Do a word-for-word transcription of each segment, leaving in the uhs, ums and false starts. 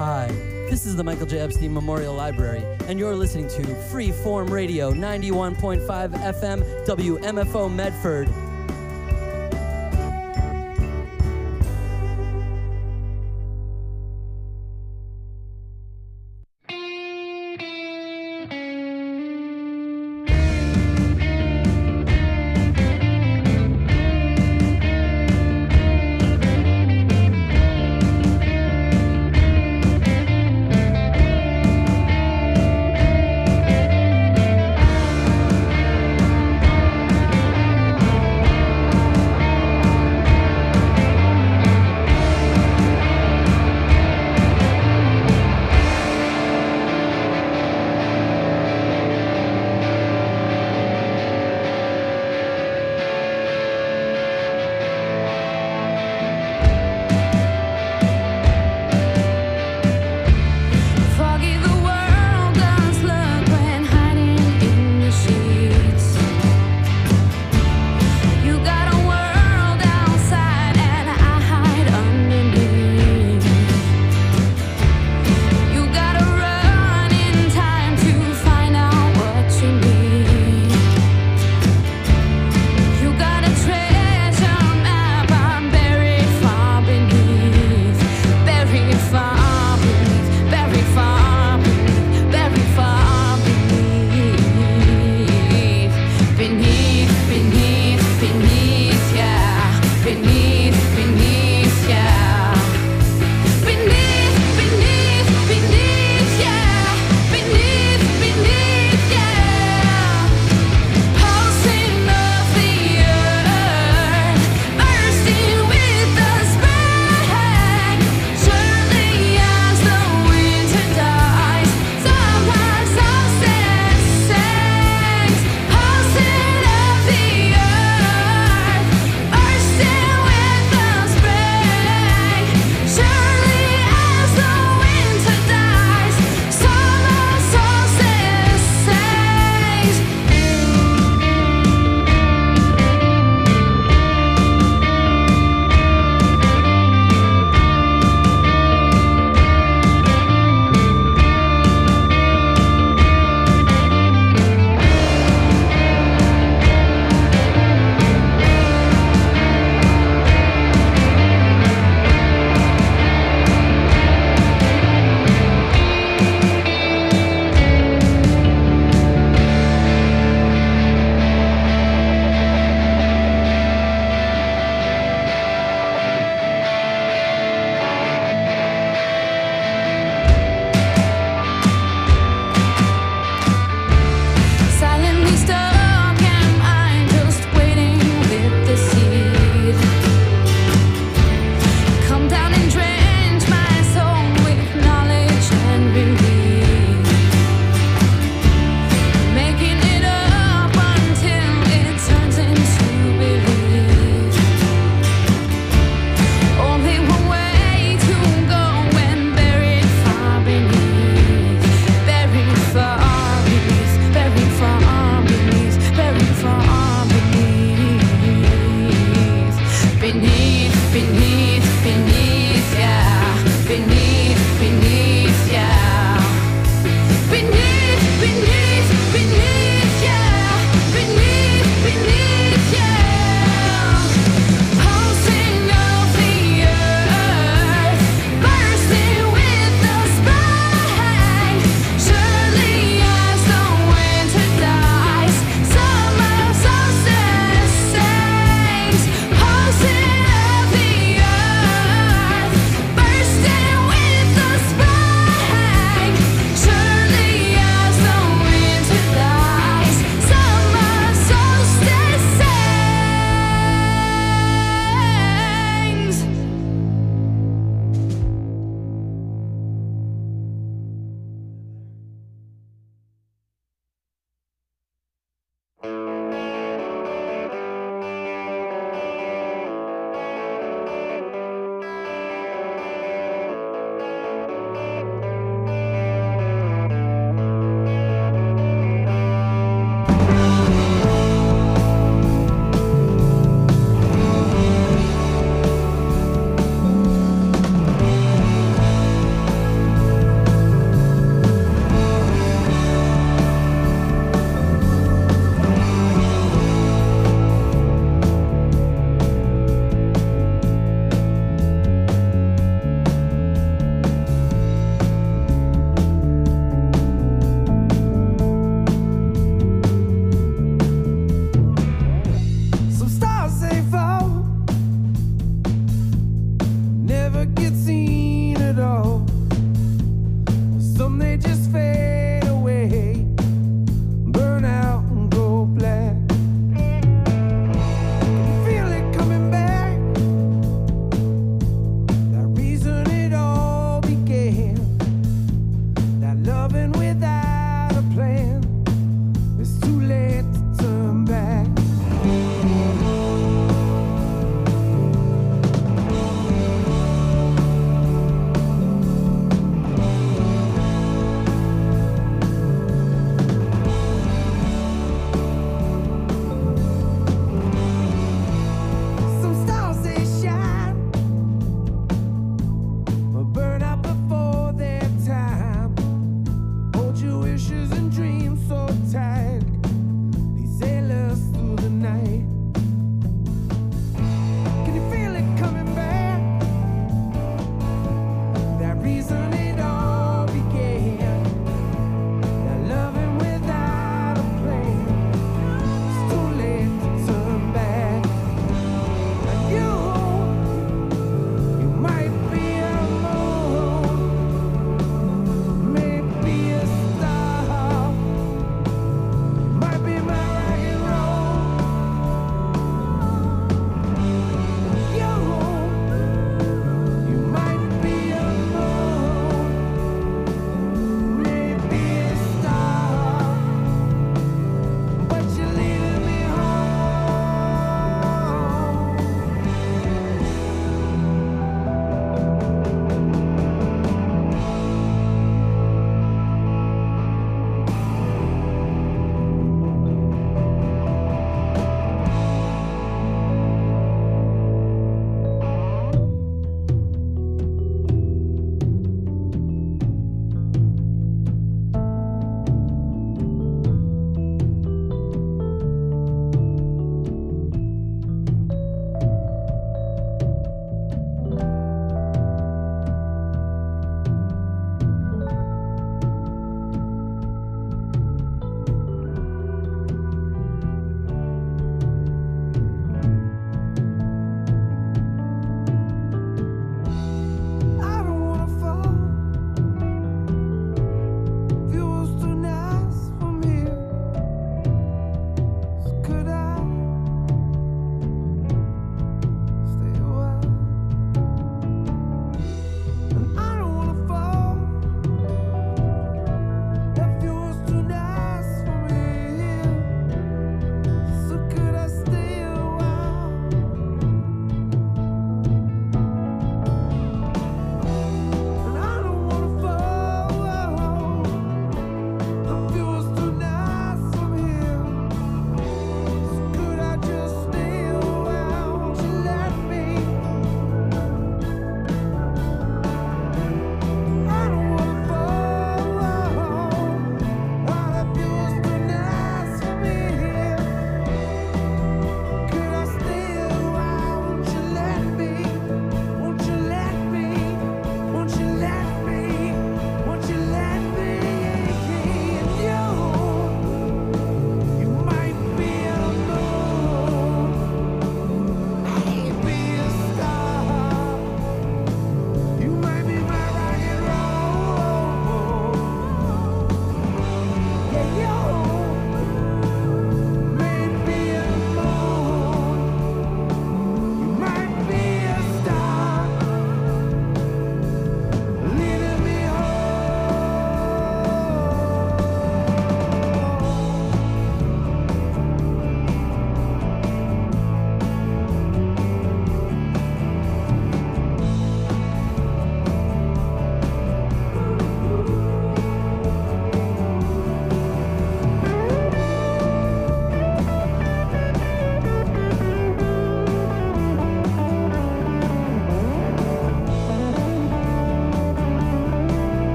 Hi, this is the Michael J. Epstein Memorial Library, and you're listening to Freeform Radio, ninety-one point five F M, W M F O Medford.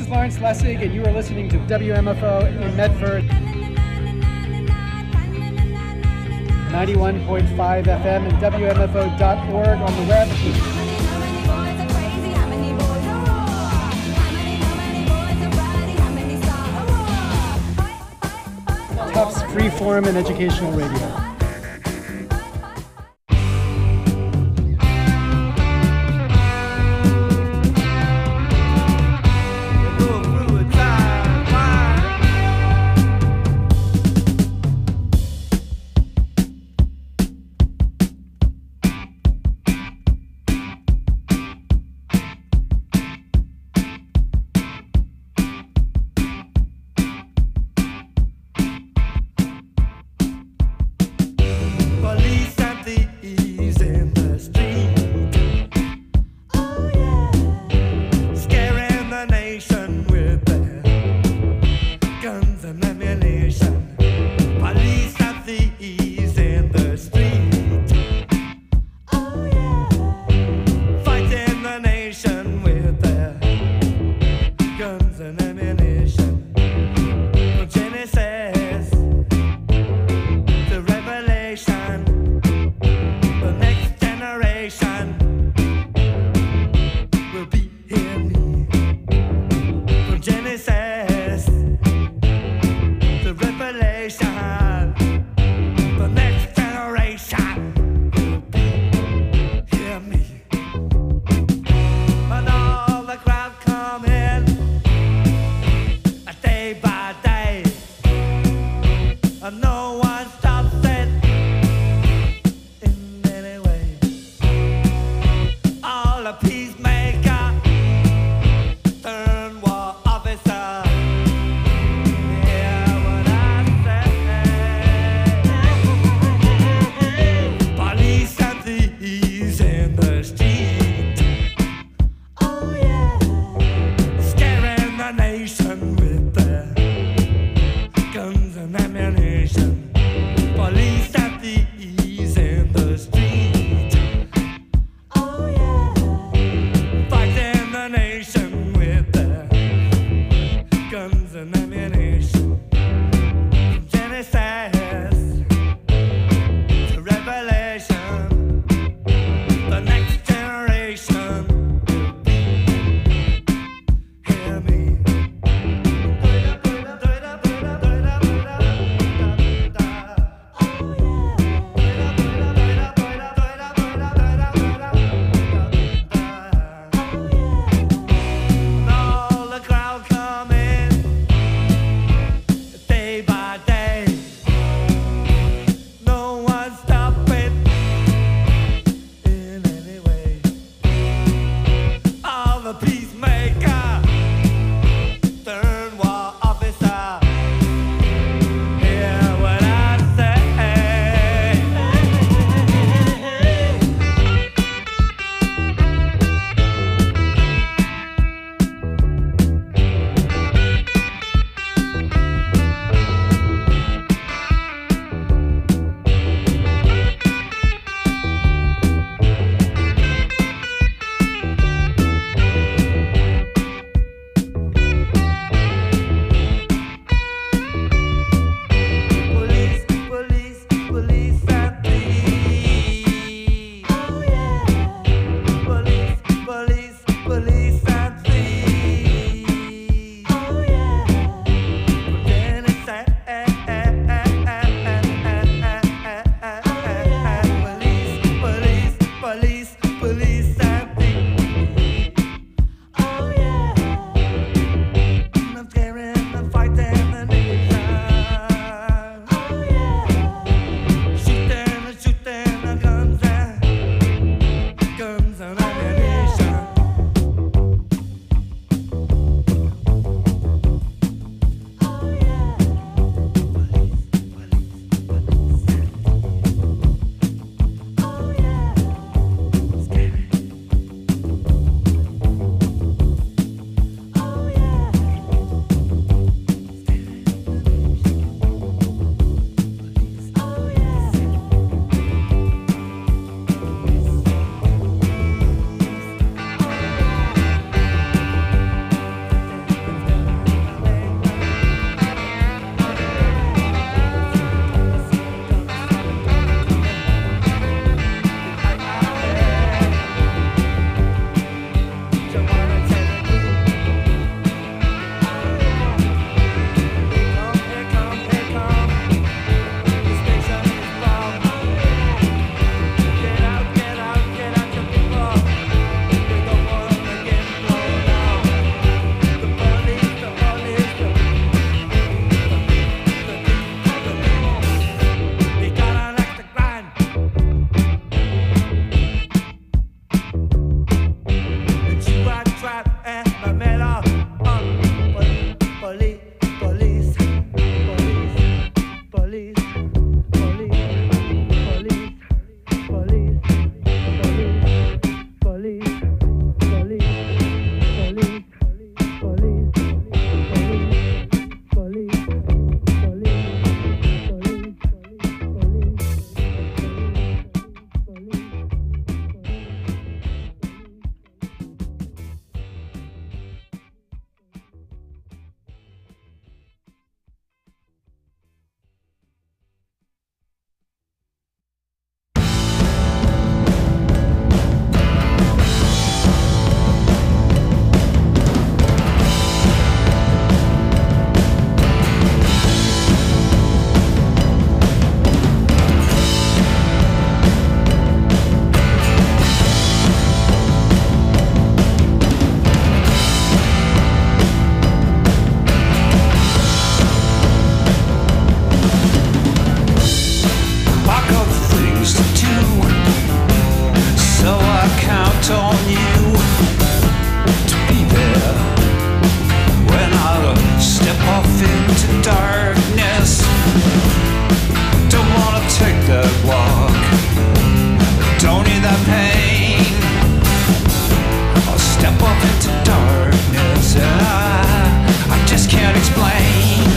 is Lawrence Lessig, and you are listening to W M F O in Medford. ninety-one point five F M and W M F O dot org on the web. Tufts Freeform and Educational Radio. into darkness, and I, I just can't explain.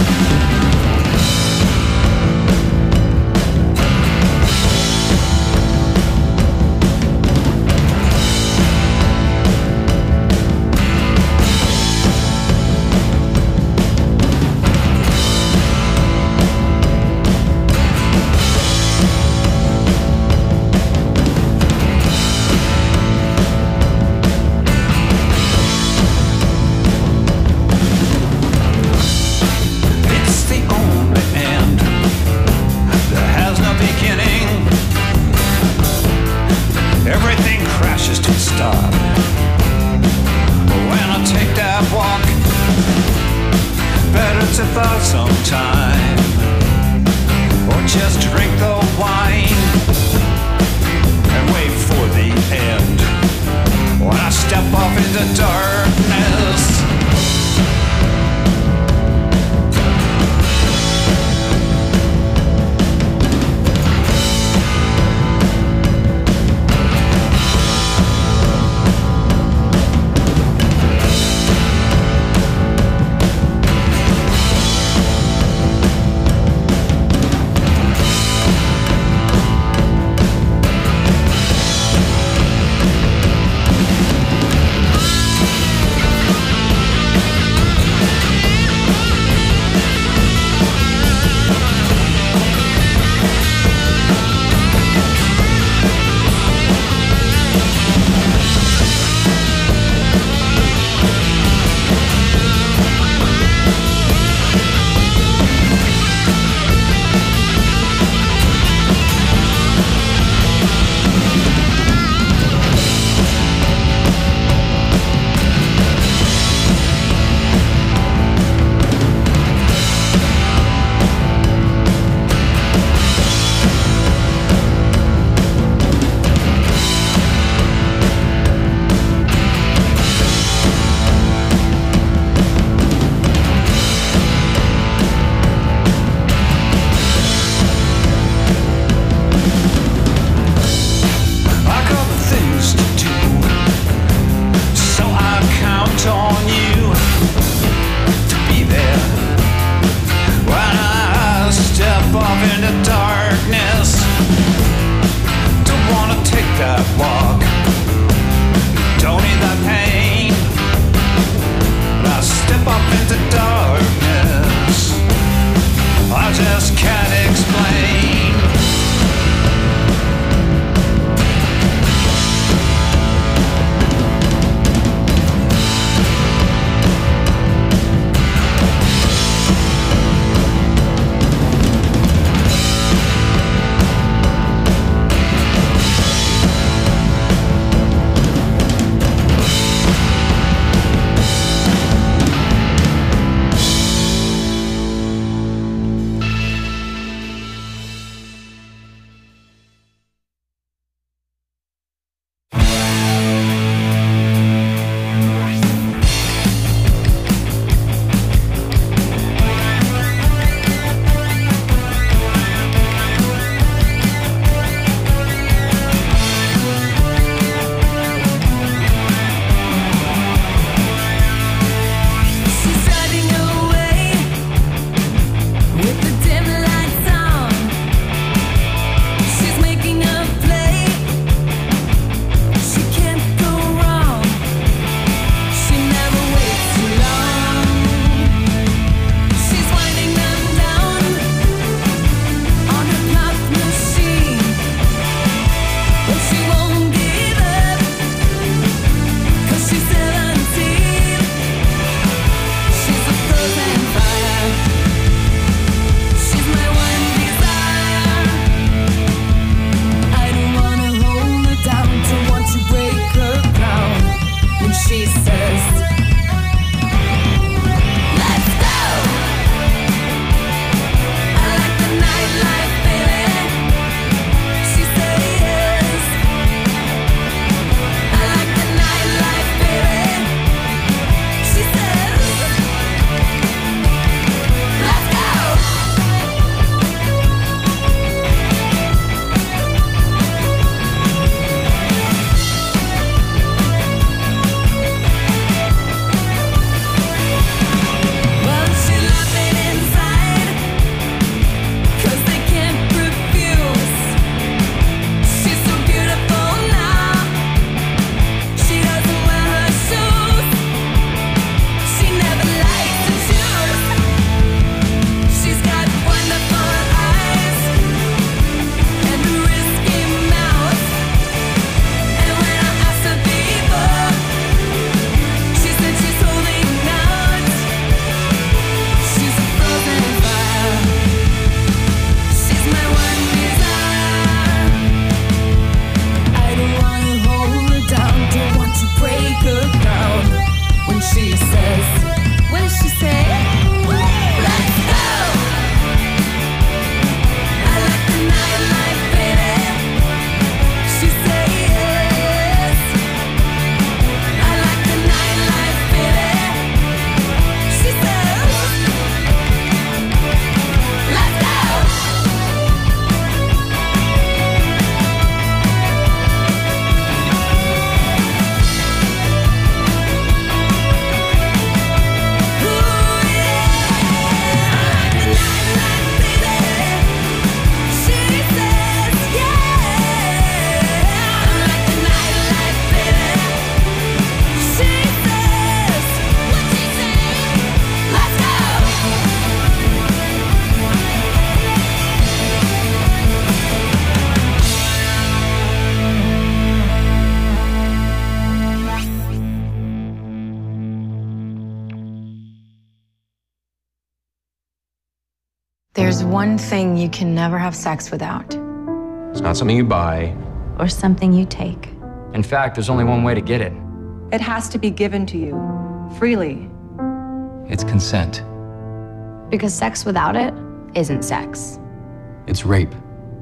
There's one thing you can never have sex without. It's not something you buy. Or something you take. In fact, there's only one way to get it. It has to be given to you, freely. It's consent. Because sex without it isn't sex. It's rape.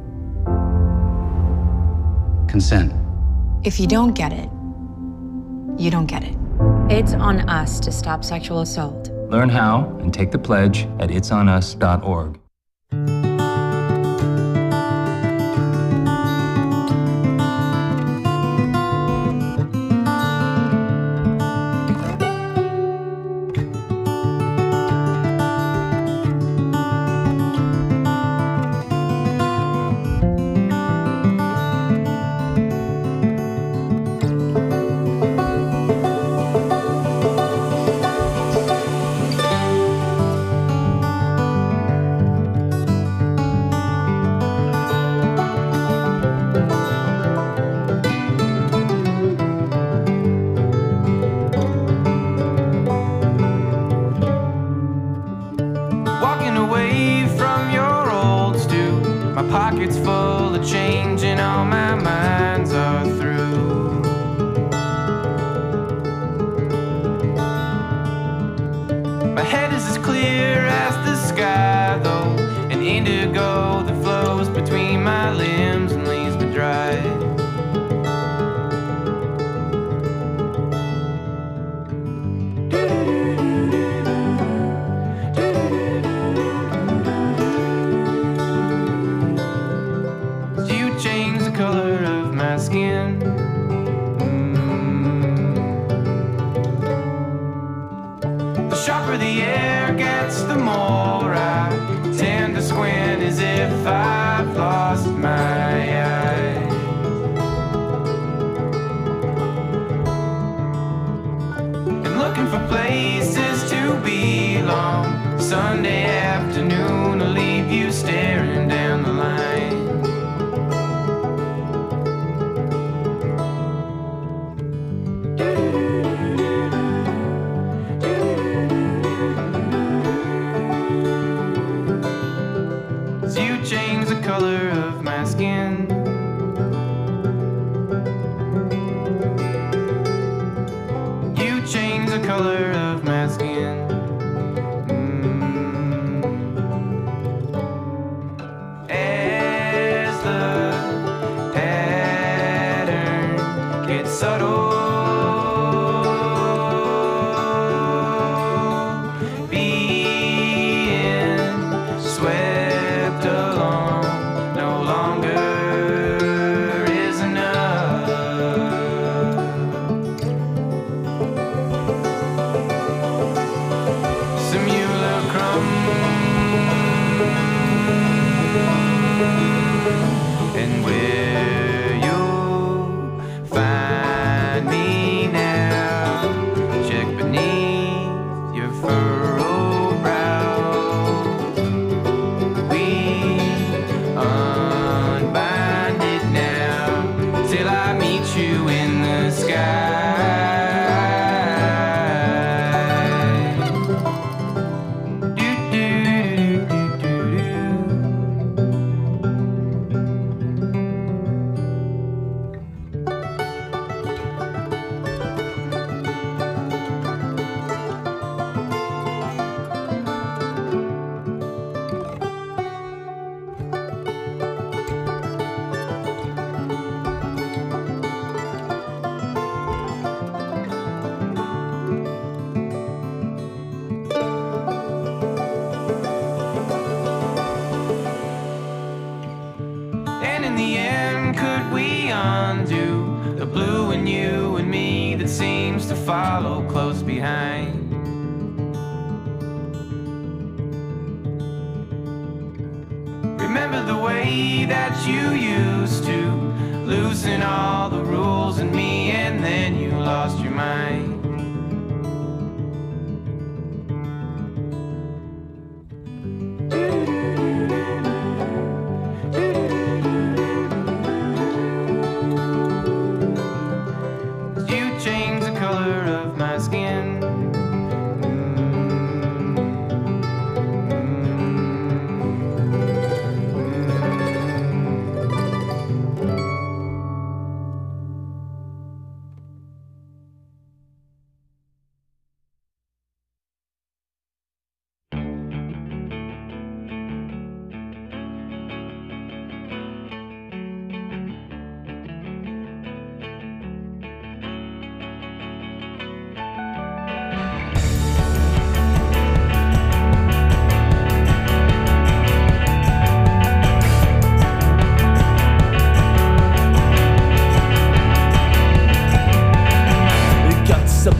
Consent. If you don't get it, you don't get it. It's on us to stop sexual assault. Learn how and take the pledge at its on us dot org.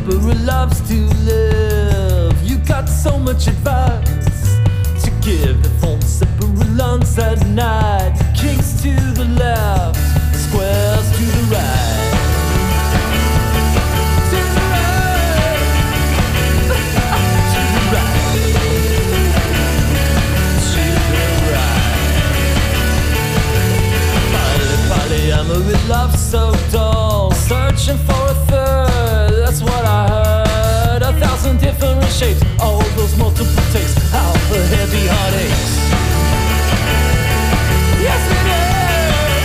Deborah loves to live. You got so much advice to give. The phone separate lunch at night. Kings to the left, squares to the right. To the right. To the right. To the right. Polly, polyamory with love so dull. Searching for a third, that's what I heard. A thousand different shapes, all those multiple takes. How the heavy heartaches. Yes, it is.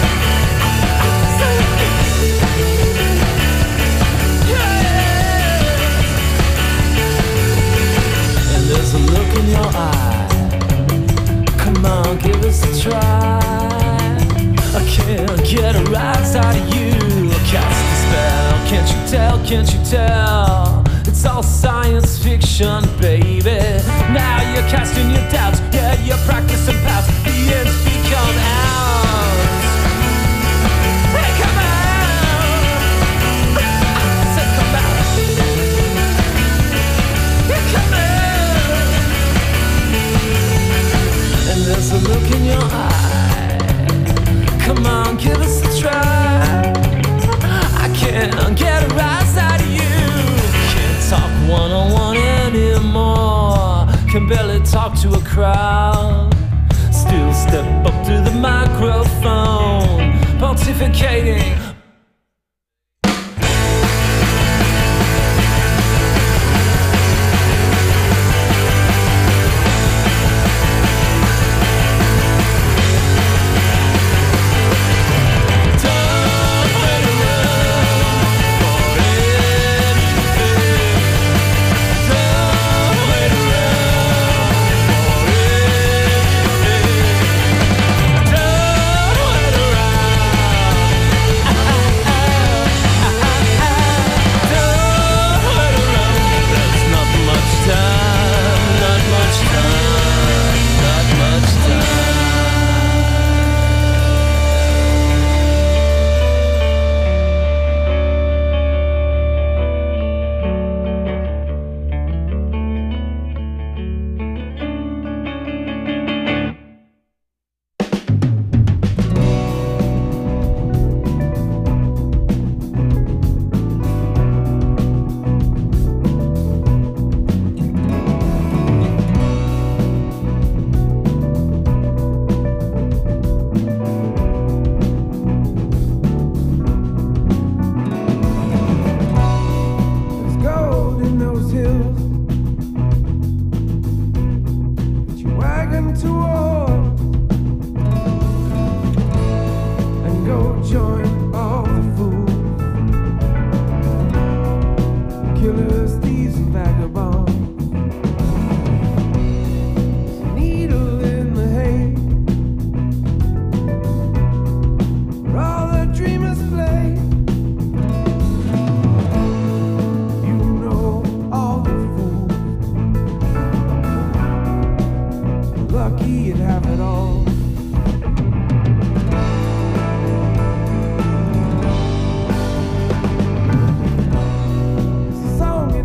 Yeah. And there's a look in your eye. Come on, give us a try. I can't get a rise out of you. Cast a spell, can't you tell, can't you tell? It's all science fiction, baby. Now you're casting your doubts, yeah, you're practicing past. The ends become out. Hey, come out. I said come out. Yeah, come out. And there's a look in your eye. Come on, give us a try. I can't get a rise out of you. Can't talk one-on-one anymore. Can barely talk to a crowd. Still step up to the microphone, pontificating. Song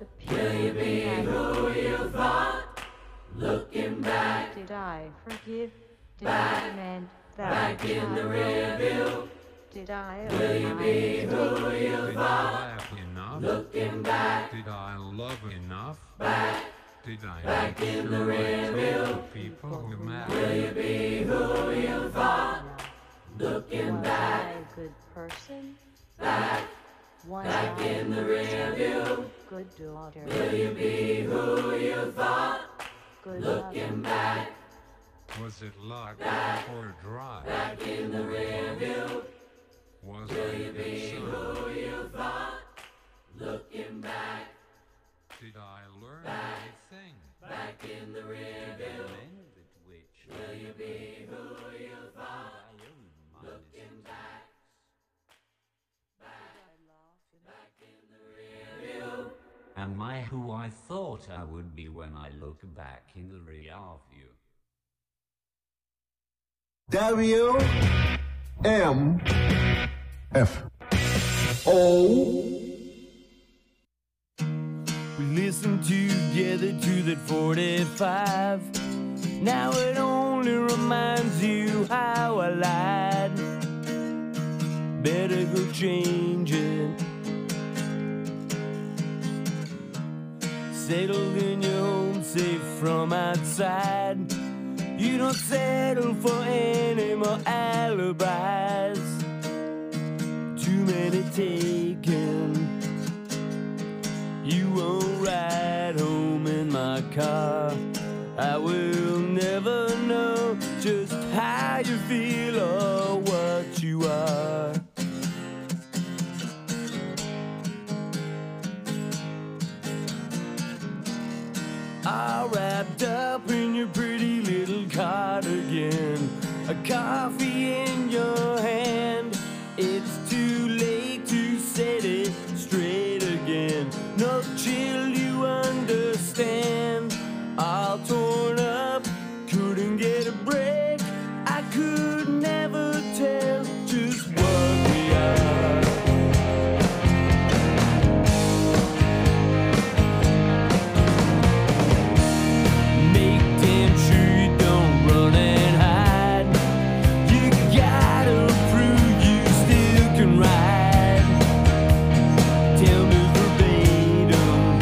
Will you be who you thought? Looking back, did I forgive? Did back, I mend that? Back in the rear view. Did I? Will you be who you Did thought? I laugh enough? Looking back, did I love enough? Back, did I back make in sure the rear I view. told the people who matter? Will you be who you thought? Looking Was back, I a good person? back, Was back I in the rear view. good daughter? Will you be who you thought? Good Looking mother? back, Was it luck back, or drive? back in the rear view. Was Will I a you good be son? who you thought? Looking back, Did I learn back, anything? back in the rear view. Will you be who you thought? Looking back, back, back in the rear view. Am I who I thought I would be when I look back in the rear view? W M F O. We listened together to that forty-five. Now it only reminds you how I lied. Better go change it. Settled in your home, safe from outside. You don't settle for any more alibis. Too many taken. You won't ride home in my car. I will never know just how you feel or what you are. All wrapped up in your pretty little cardigan, a coffee in your hand. It's too late to set it straight again. No chill, you understand. All torn up, couldn't get a break. I could never tell just what we are. Make damn sure you don't run and hide. You gotta prove you still can ride. Tell me verbatim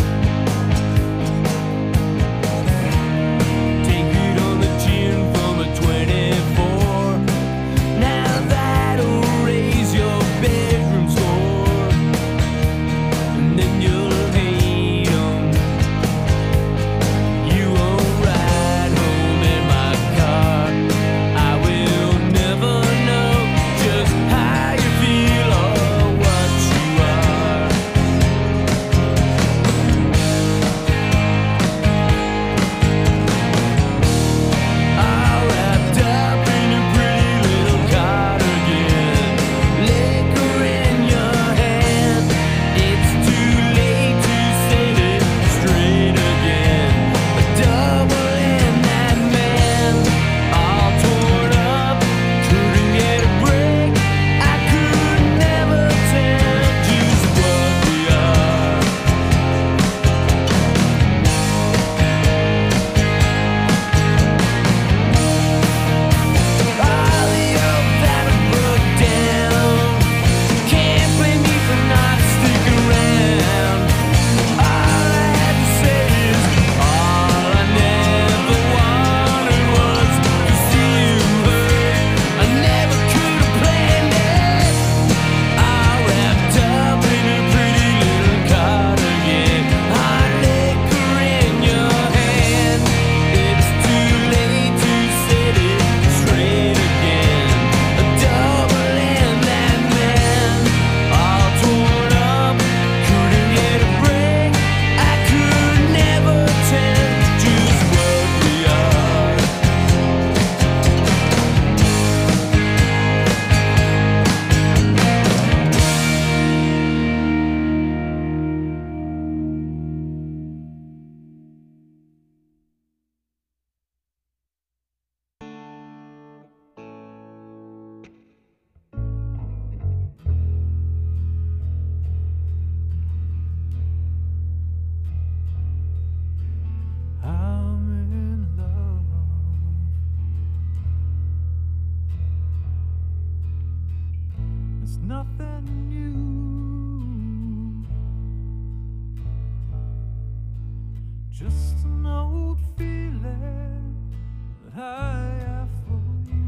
just an old feeling that I have for you.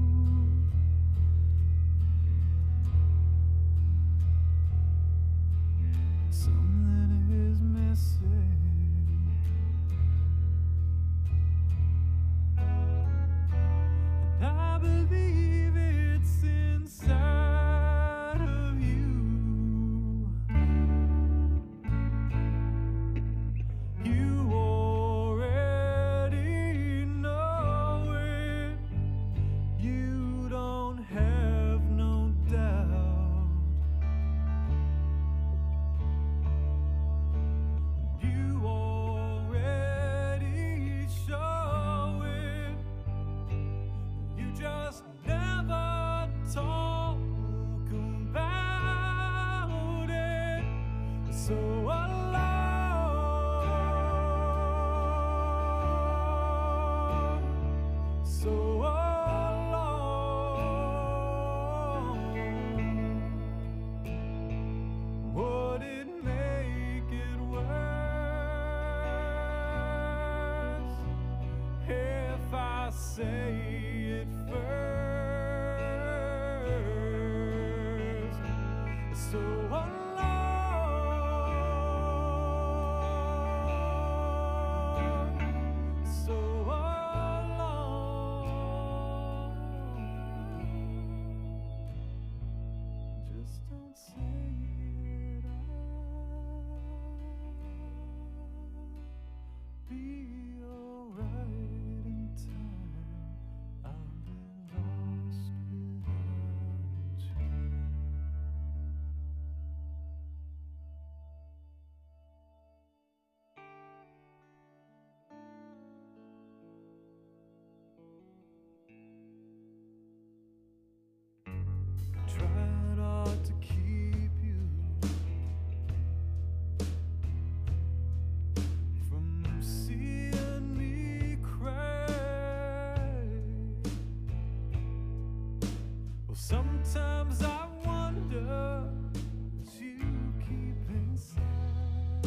Something is missing. And I believe it's inside of you. You already know it. You don't have no doubt. You already show it. You just never talk about it. So alone, so alone. Would it make it worse if I say it first? So alone, so alone. Just don't say it. I'll be alright in time. I'll be lost without you. Tried hard to keep you from seeing me cry. Well, sometimes I wonder what you keep inside.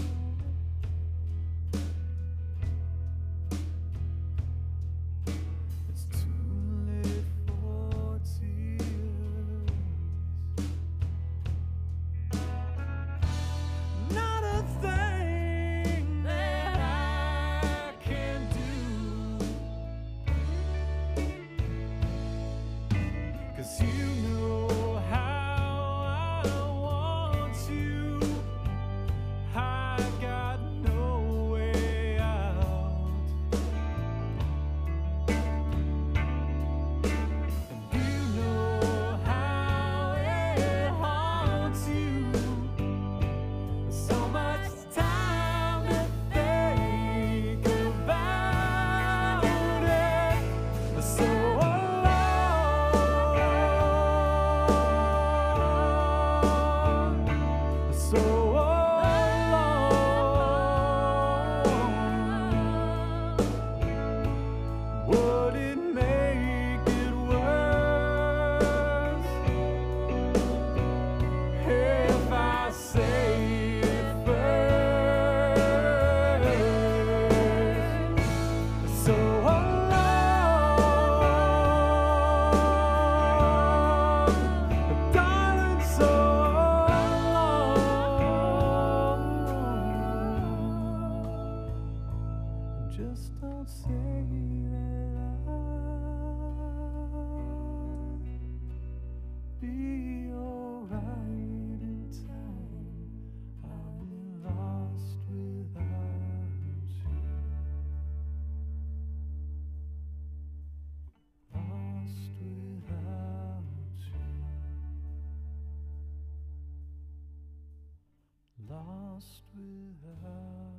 It's too late for tears. Not a thing that I can do, 'cause you know how I want you. I got no way out. And you know how it haunts you. So much time to think about it. So alone, so alone. Would it make it worse if I say it first? So alone, darling, so alone. Just don't say that I'll be alright in time. I'll be lost without you. Lost without you. Lost without